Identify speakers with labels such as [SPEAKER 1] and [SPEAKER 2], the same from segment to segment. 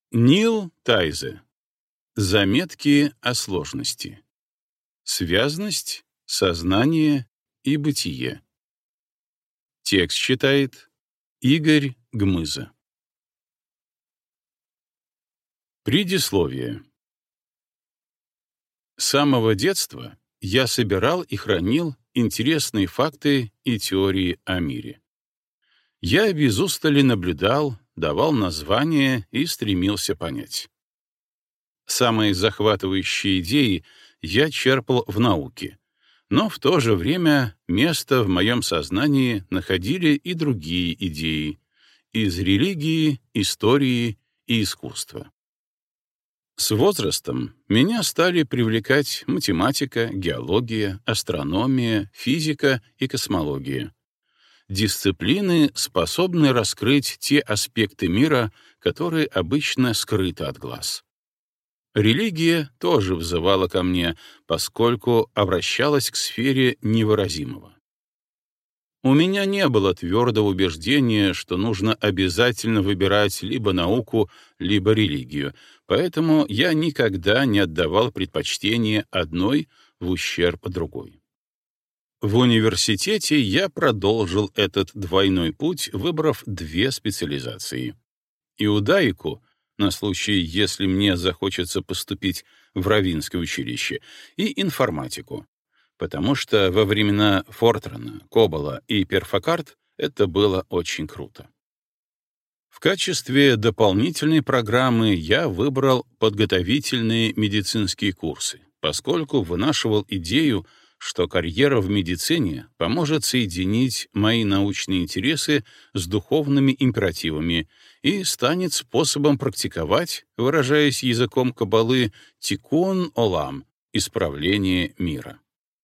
[SPEAKER 1] Нил Тайзе. Заметки о сложности. Связность, сознание и бытие. Текст читает Игорь Гмыза. Предисловие. С самого детства я собирал и хранил интересные факты и теории о мире. Я без устали наблюдал, давал названия и стремился понять. Самые захватывающие идеи я черпал в науке, но в то же время место в моем сознании находили и другие идеи из религии, истории и искусства. С возрастом меня стали привлекать математика, геология, астрономия, физика и космология. Дисциплины, способные раскрыть те аспекты мира, которые обычно скрыты от глаз. Религия тоже взывала ко мне, поскольку обращалась к сфере невыразимого. У меня не было твердого убеждения, что нужно обязательно выбирать либо науку, либо религию, поэтому я никогда не отдавал предпочтение одной в ущерб другой. В университете я продолжил этот двойной путь, выбрав две специализации. Иудаику, на случай, если мне захочется поступить в Раввинское училище, и информатику, потому что во времена Фортрана, Кобола и Перфокарт это было очень круто. В качестве дополнительной программы я выбрал подготовительные медицинские курсы, поскольку вынашивал идею, что карьера в медицине поможет соединить мои научные интересы с духовными императивами и станет способом практиковать, выражаясь языком каббалы, тикун олам — исправление мира.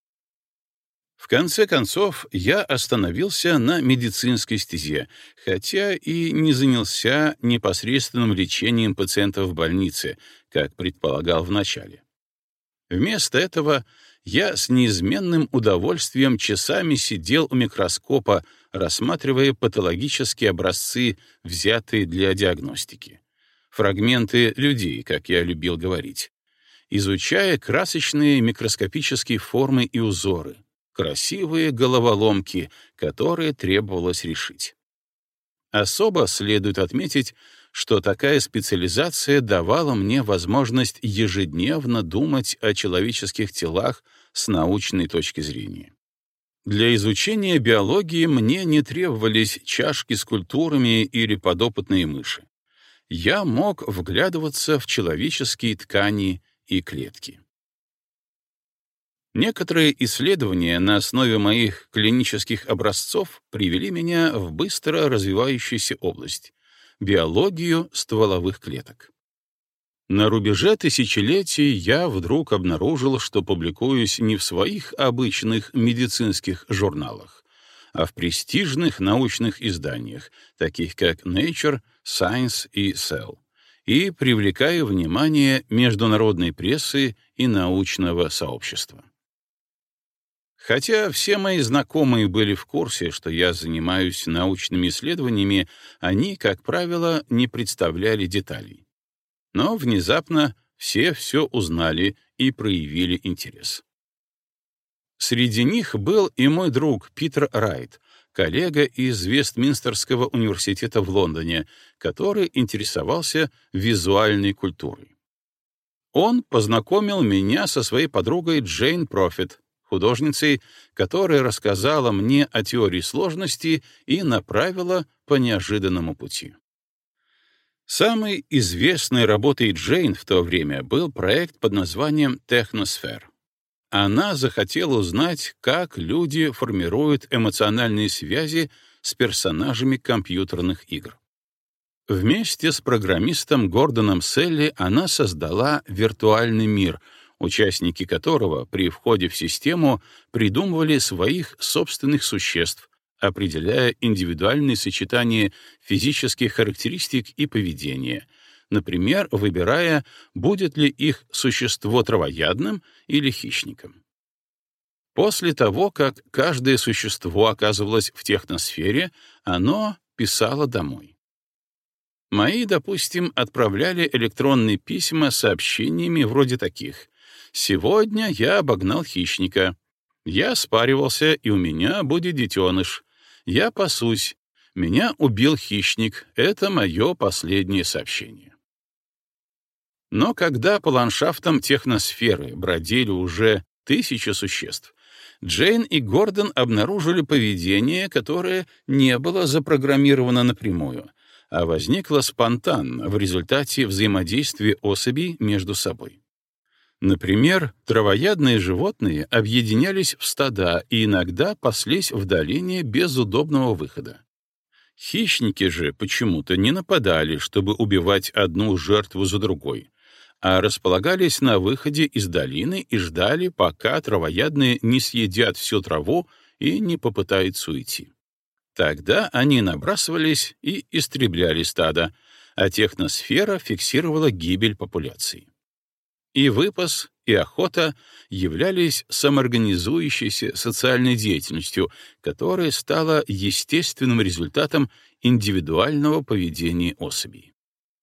[SPEAKER 1] В конце концов, я остановился на медицинской стезе, хотя и не занялся непосредственным лечением пациентов в больнице, как предполагал вначале. Вместо этого я с неизменным удовольствием часами сидел у микроскопа, рассматривая патологические образцы, взятые для диагностики. Фрагменты людей, как я любил говорить. Изучая красочные микроскопические формы и узоры, красивые головоломки, которые требовалось решить. Особо следует отметить, что такая специализация давала мне возможность ежедневно думать о человеческих телах с научной точки зрения. Для изучения биологии мне не требовались чашки с культурами или подопытные мыши. Я мог вглядываться в человеческие ткани и клетки. Некоторые исследования на основе моих клинических образцов привели меня в быстро развивающуюся область — биологию стволовых клеток. На рубеже тысячелетий я вдруг обнаружил, что публикуюсь не в своих обычных медицинских журналах, а в престижных научных изданиях, таких как Nature, Science и Cell, и привлекаю внимание международной прессы и научного сообщества. Хотя все мои знакомые были в курсе, что я занимаюсь научными исследованиями, они, как правило, не представляли деталей. Но внезапно все узнали и проявили интерес. Среди них был и мой друг Питер Райт, коллега из Вестминстерского университета в Лондоне, который интересовался визуальной культурой. Он познакомил меня со своей подругой Джейн Профит, художницей, которая рассказала мне о теории сложности и направила по неожиданному пути. Самой известной работой Джейн в то время был проект под названием «Техносфер». Она захотела узнать, как люди формируют эмоциональные связи с персонажами компьютерных игр. Вместе с программистом Гордоном Селли она создала виртуальный мир, участники которого при входе в систему придумывали своих собственных существ, определяя индивидуальные сочетания физических характеристик и поведения, например, выбирая, будет ли их существо травоядным или хищником. После того, как каждое существо оказывалось в техносфере, оно писало домой. Мои, допустим, отправляли электронные письма с сообщениями вроде таких: «Сегодня я обогнал хищника. Я спаривался, и у меня будет детеныш. Я пасусь. Меня убил хищник. Это мое последнее сообщение». Но когда по ландшафтам техносферы бродили уже тысячи существ, Джейн и Гордон обнаружили поведение, которое не было запрограммировано напрямую, а возникло спонтанно в результате взаимодействия особей между собой. Например, травоядные животные объединялись в стада и иногда паслись в долине без удобного выхода. Хищники же почему-то не нападали, чтобы убивать одну жертву за другой, а располагались на выходе из долины и ждали, пока травоядные не съедят всю траву и не попытаются уйти. Тогда они набрасывались и истребляли стадо, а техносфера фиксировала гибель популяции. И выпас, и охота являлись самоорганизующейся социальной деятельностью, которая стала естественным результатом индивидуального поведения особей.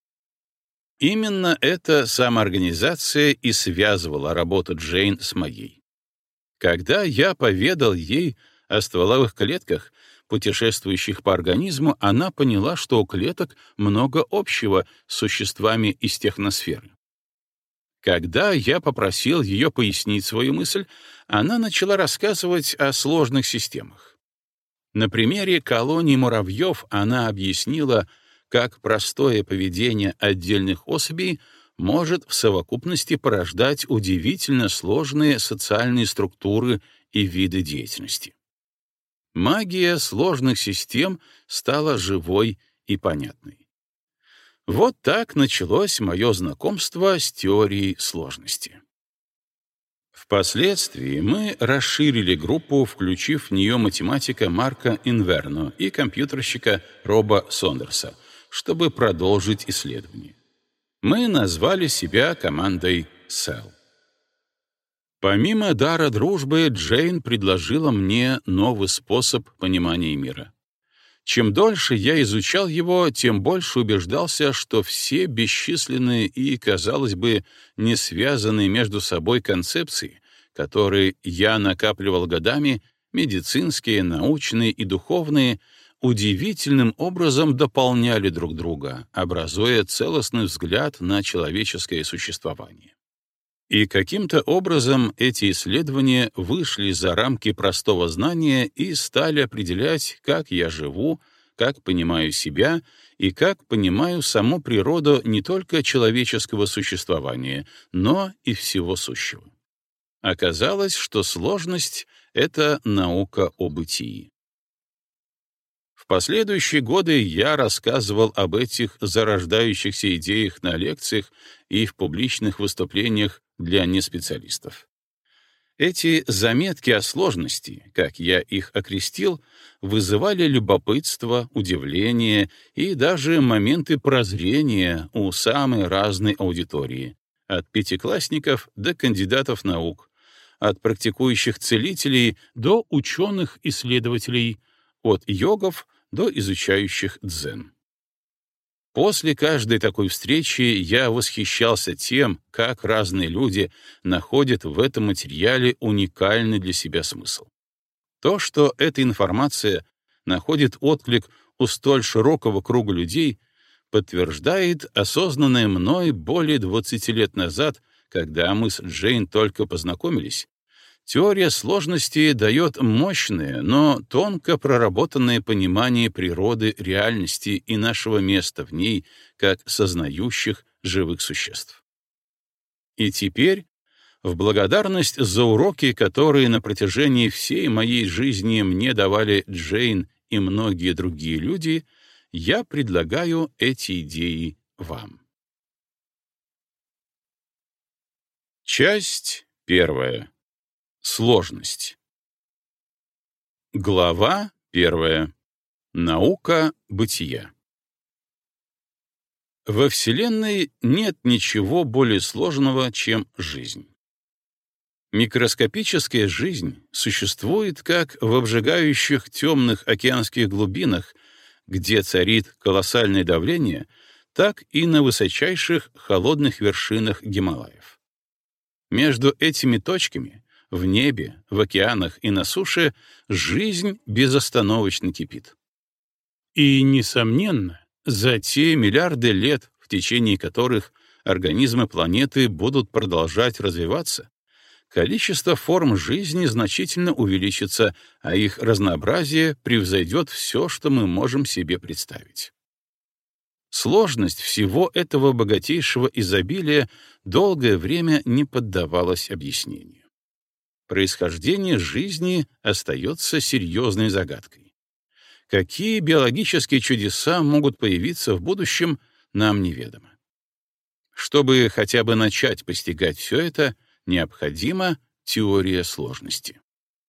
[SPEAKER 1] Именно эта самоорганизация и связывала работу Джейн с моей. Когда я поведал ей о стволовых клетках, путешествующих по организму, она поняла, что у клеток много общего с существами из техносферы. Когда я попросил ее пояснить свою мысль, она начала рассказывать о сложных системах. На примере колонии муравьев она объяснила, как простое поведение отдельных особей может в совокупности порождать удивительно сложные социальные структуры и виды деятельности. Магия сложных систем стала живой и понятной. Вот так началось мое знакомство с теорией сложности. Впоследствии мы расширили группу, включив в нее математика Марка Инверно и компьютерщика Роба Сондерса, чтобы продолжить исследование. Мы назвали себя командой Cell. Помимо дара дружбы, Джейн предложила мне новый способ понимания мира. Чем дольше я изучал его, тем больше убеждался, что все бесчисленные и, казалось бы, не связанные между собой концепции, которые я накапливал годами, медицинские, научные и духовные, удивительным образом дополняли друг друга, образуя целостный взгляд на человеческое существование. И каким-то образом эти исследования вышли за рамки простого знания и стали определять, как я живу, как понимаю себя и как понимаю саму природу не только человеческого существования, но и всего сущего. Оказалось, что сложность — это наука о бытии. В последующие годы я рассказывал об этих зарождающихся идеях на лекциях и в публичных выступлениях для неспециалистов. Эти заметки о сложности, как я их окрестил, вызывали любопытство, удивление и даже моменты прозрения у самой разной аудитории, от пятиклассников до кандидатов наук, от практикующих целителей до ученых-исследователей, от йогов до изучающих дзен. После каждой такой встречи я восхищался тем, как разные люди находят в этом материале уникальный для себя смысл. То, что эта информация находит отклик у столь широкого круга людей, подтверждает осознанное мной более 20 лет назад, когда мы с Джейн только познакомились. Теория сложности дает мощное, но тонко проработанное понимание природы реальности и нашего места в ней как сознающих живых существ. И теперь, в благодарность за уроки, которые на протяжении всей моей жизни мне давали Джейн и многие другие люди, я предлагаю эти идеи вам. Часть 1. Сложность. Глава 1. Наука бытия. Во Вселенной нет ничего более сложного, чем жизнь. Микроскопическая жизнь существует как в обжигающих темных океанских глубинах, где царит колоссальное давление, так и на высочайших холодных вершинах Гималаев. Между этими точками в небе, в океанах и на суше жизнь безостановочно кипит. И, несомненно, за те миллиарды лет, в течение которых организмы планеты будут продолжать развиваться, количество форм жизни значительно увеличится, а их разнообразие превзойдет все, что мы можем себе представить. Сложность всего этого богатейшего изобилия долгое время не поддавалась объяснению. Происхождение жизни остается серьезной загадкой. Какие биологические чудеса могут появиться в будущем, нам неведомо. Чтобы хотя бы начать постигать все это, необходима теория сложности.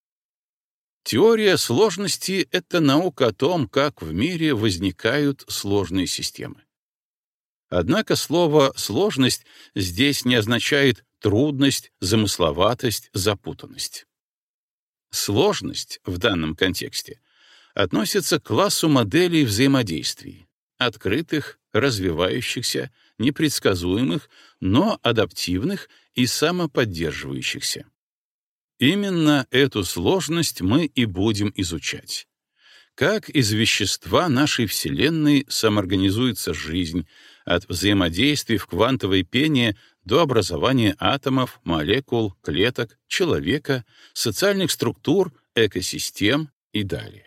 [SPEAKER 1] Теория сложности — это наука о том, как в мире возникают сложные системы. Однако слово «сложность» здесь не означает трудность, замысловатость, запутанность. Сложность в данном контексте относится к классу моделей взаимодействий, открытых, развивающихся, непредсказуемых, но адаптивных и самоподдерживающихся. Именно эту сложность мы и будем изучать. Как из вещества нашей Вселенной самоорганизуется жизнь, от взаимодействий в квантовой пене до образования атомов, молекул, клеток, человека, социальных структур, экосистем и далее.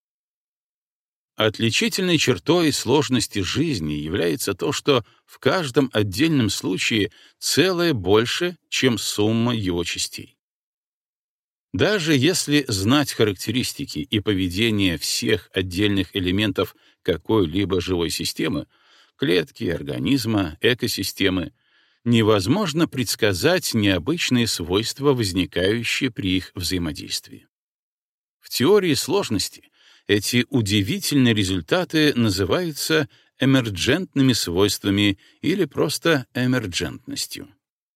[SPEAKER 1] Отличительной чертой сложности жизни является то, что в каждом отдельном случае целое больше, чем сумма его частей. Даже если знать характеристики и поведение всех отдельных элементов какой-либо живой системы, клетки, организма, экосистемы, невозможно предсказать необычные свойства, возникающие при их взаимодействии. В теории сложности эти удивительные результаты называются эмерджентными свойствами или просто эмерджентностью.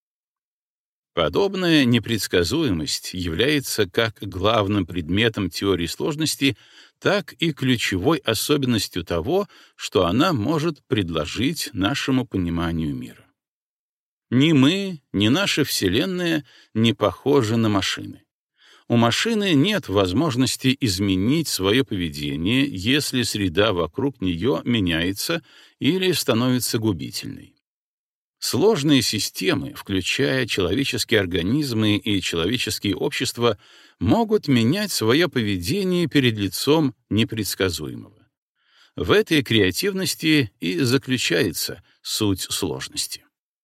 [SPEAKER 1] Подобная непредсказуемость является как главным предметом теории сложности, так и ключевой особенностью того, что она может предложить нашему пониманию мира. Ни мы, ни наша Вселенная не похожи на машины. У машины нет возможности изменить свое поведение, если среда вокруг нее меняется или становится губительной. Сложные системы, включая человеческие организмы и человеческие общества, могут менять свое поведение перед лицом непредсказуемого. В этой креативности и заключается суть сложности.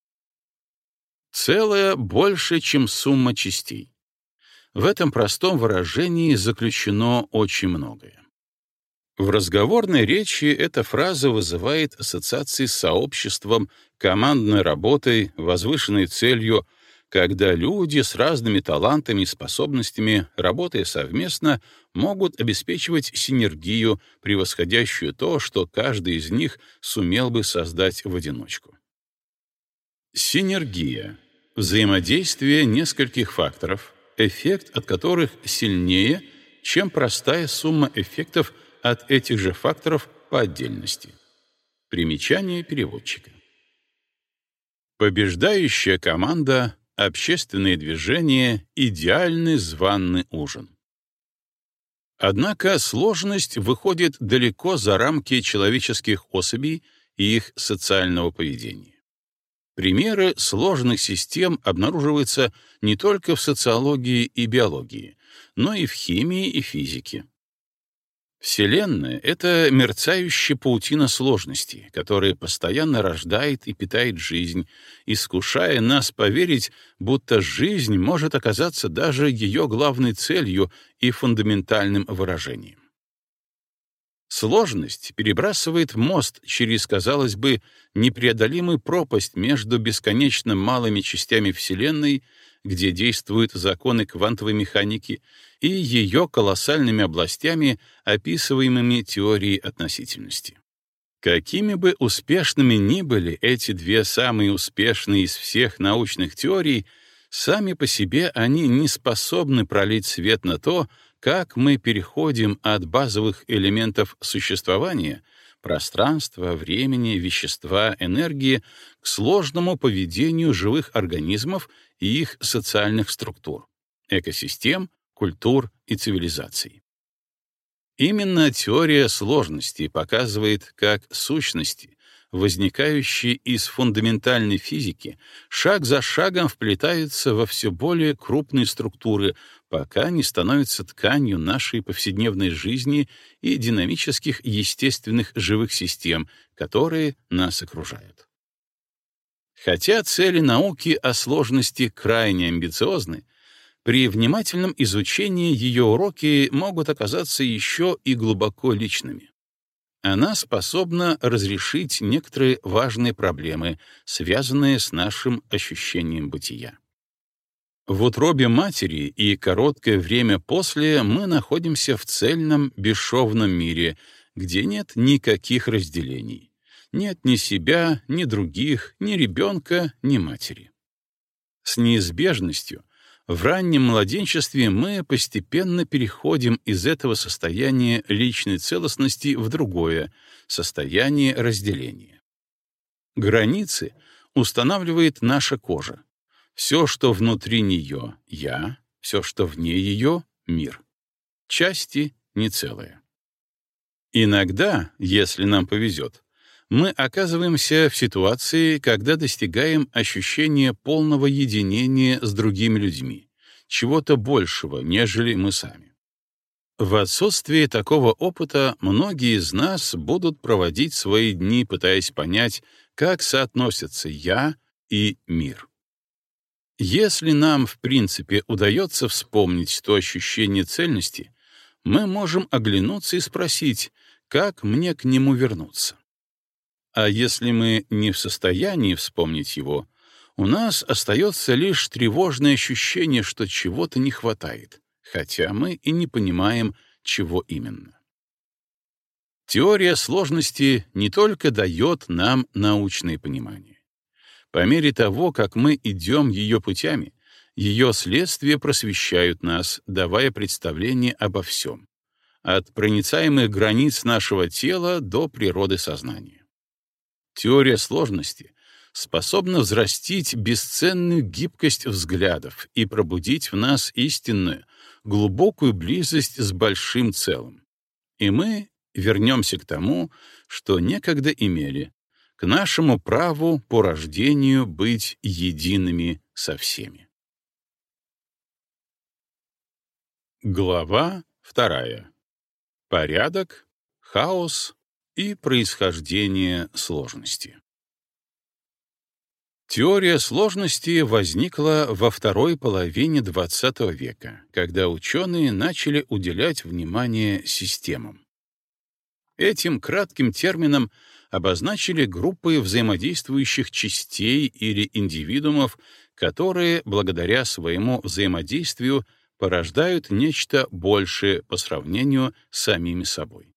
[SPEAKER 1] Целое больше, чем сумма частей. В этом простом выражении заключено очень многое. В разговорной речи эта фраза вызывает ассоциации с сообществом, командной работой, возвышенной целью, когда люди с разными талантами и способностями, работая совместно, могут обеспечивать синергию, превосходящую то, что каждый из них сумел бы создать в одиночку. Синергия — взаимодействие нескольких факторов, эффект от которых сильнее, чем простая сумма эффектов от этих же факторов по отдельности. Примечание переводчика. Побеждающая команда, общественные движения, идеальный званый ужин. Однако сложность выходит далеко за рамки человеческих особей и их социального поведения. Примеры сложных систем обнаруживаются не только в социологии и биологии, но и в химии и физике. Вселенная — это мерцающая паутина сложности, которая постоянно рождает и питает жизнь, искушая нас поверить, будто жизнь может оказаться даже ее главной целью и фундаментальным выражением. Сложность перебрасывает мост через, казалось бы, непреодолимую пропасть между бесконечно малыми частями Вселенной, где действуют законы квантовой механики, и ее колоссальными областями, описываемыми теорией относительности. Какими бы успешными ни были эти две самые успешные из всех научных теорий, сами по себе они не способны пролить свет на то, как мы переходим от базовых элементов существования, пространства, времени, вещества, энергии к сложному поведению живых организмов и их социальных структур, экосистем, культур и цивилизаций. Именно теория сложности показывает, как сущности, возникающие из фундаментальной физики, шаг за шагом вплетаются во все более крупные структуры, пока не становятся тканью нашей повседневной жизни и динамических естественных живых систем, которые нас окружают. Хотя цели науки о сложности крайне амбициозны, при внимательном изучении ее уроки могут оказаться еще и глубоко личными. Она способна разрешить некоторые важные проблемы, связанные с нашим ощущением бытия. В утробе матери и короткое время после мы находимся в цельном, бесшовном мире, где нет никаких разделений. Нет ни себя, ни других, ни ребенка, ни матери. С неизбежностью в раннем младенчестве мы постепенно переходим из этого состояния личной целостности в другое — состояние разделения. Границы устанавливает наша кожа. Все, что внутри нее — я, все, что вне ее — мир. Части — не целое. Иногда, если нам повезет, мы оказываемся в ситуации, когда достигаем ощущения полного единения с другими людьми, чего-то большего, нежели мы сами. В отсутствие такого опыта многие из нас будут проводить свои дни, пытаясь понять, как соотносятся «я» и «мир». Если нам, в принципе, удается вспомнить то ощущение цельности, мы можем оглянуться и спросить, как мне к нему вернуться. А если мы не в состоянии вспомнить его, у нас остается лишь тревожное ощущение, что чего-то не хватает, хотя мы и не понимаем, чего именно. Теория сложности не только дает нам научное понимание. По мере того, как мы идем ее путями, ее следствия просвещают нас, давая представление обо всем, от проницаемых границ нашего тела до природы сознания. Теория сложности способна взрастить бесценную гибкость взглядов и пробудить в нас истинную, глубокую близость с большим целым. И мы вернемся к тому, что некогда имели, к нашему праву по рождению быть едиными со всеми. Глава 2. Порядок, хаос и происхождение сложности. Теория сложности возникла во второй половине XX века, когда ученые начали уделять внимание системам. Этим кратким термином обозначили группы взаимодействующих частей или индивидуумов, которые, благодаря своему взаимодействию, порождают нечто большее по сравнению с самими собой.